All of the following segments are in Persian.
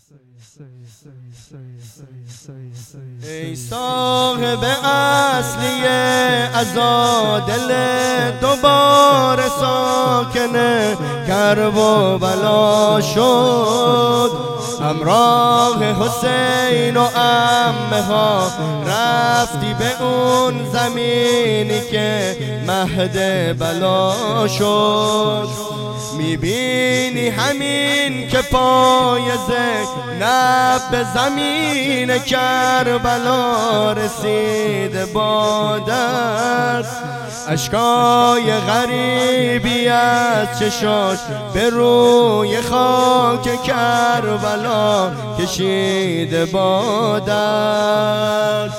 ای صاحب اصلی عزا، دل دوباره ساکن کرب و بلا شد. همراه حسین و عمه ها رفتی به اون زمینی که مهد بلا شد. میبینی همین که پای زینب به زمین کربلا رسید با دست، اشکای غریبی از چشاش به روی خاک کربلا کشید با دست.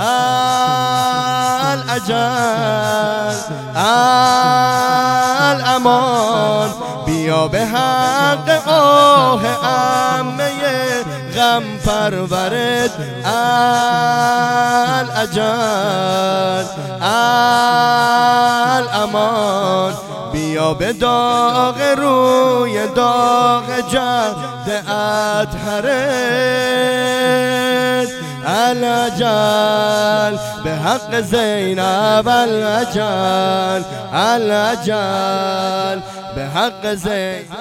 العجل الامان، بیا به حق آه عمه غم پرورد. العجل الامان، بیا به داغ روی داغ جد اطهرت. العجل به حق زینب، العجل العجل به حق زینب.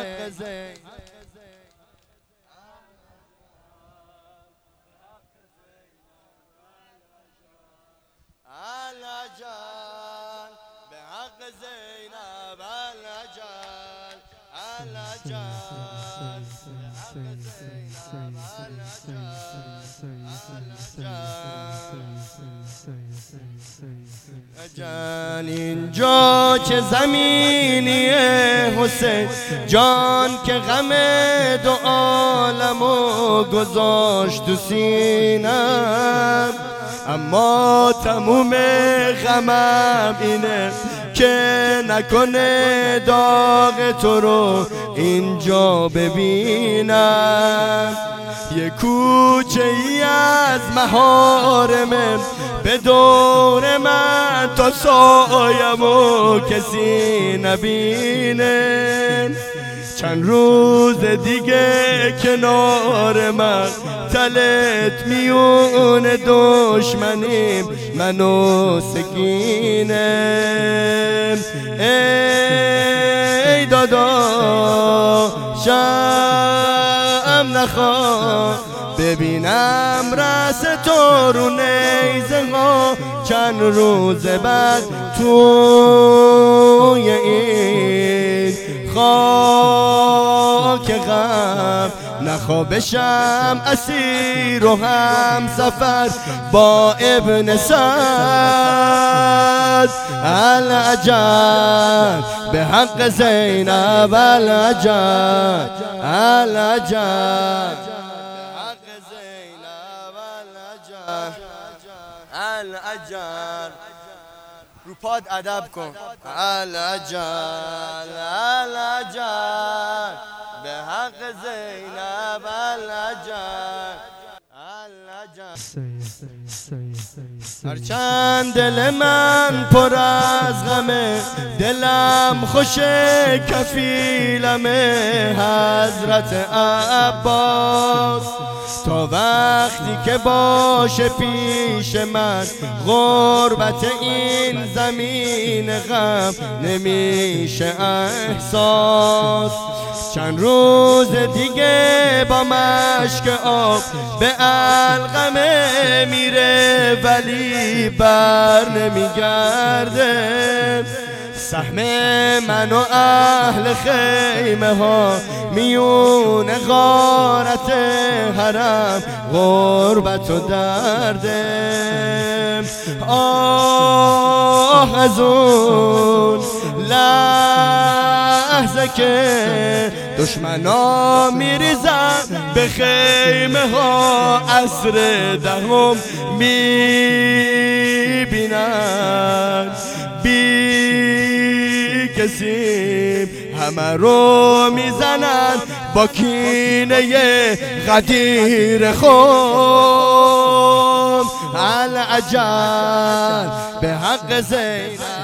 جان اینجا چه زمینیه حسین جان که غم دو عالمو گذاشت تو سینم، اما تموم غمم اینه که نکنه داغ تو رو اینجا ببینم. یه کوچه ای از محارمه به دور من تا سایمو کسی نبینه. چند روز دیگه کنار من تلت میون دشمنیم منو سکینه. ای دادا شم نخوا ببینم رس تو رو نیزه ها. چند روز بعد توی این خاک غم نخوا بشم اسیر و هم سفر با ابن سعد. العجل به حق زینب، العجل العجل العجل. رو پاد ادب کن. العجل العجل به حق زینب، العجل العجل. هرچند دل من پر از غمه، دلم خوش کفیلمه حضرت عباس. تا وقتی که باشه پیش من غربت این زمین غم نمیشه احساس. چند روز دیگه با مشک آب به علقمه میره ولی بر نمیگرده. سهم من و اهل خیمه ها میون غارت حرم غربت و درده. آه از اون لحظه که دشمنا میریزن به خیمه ها، عصر دهم میبینن بی کسی همه رو میزنن با کینه غدیر خود. العجل به حق زینب.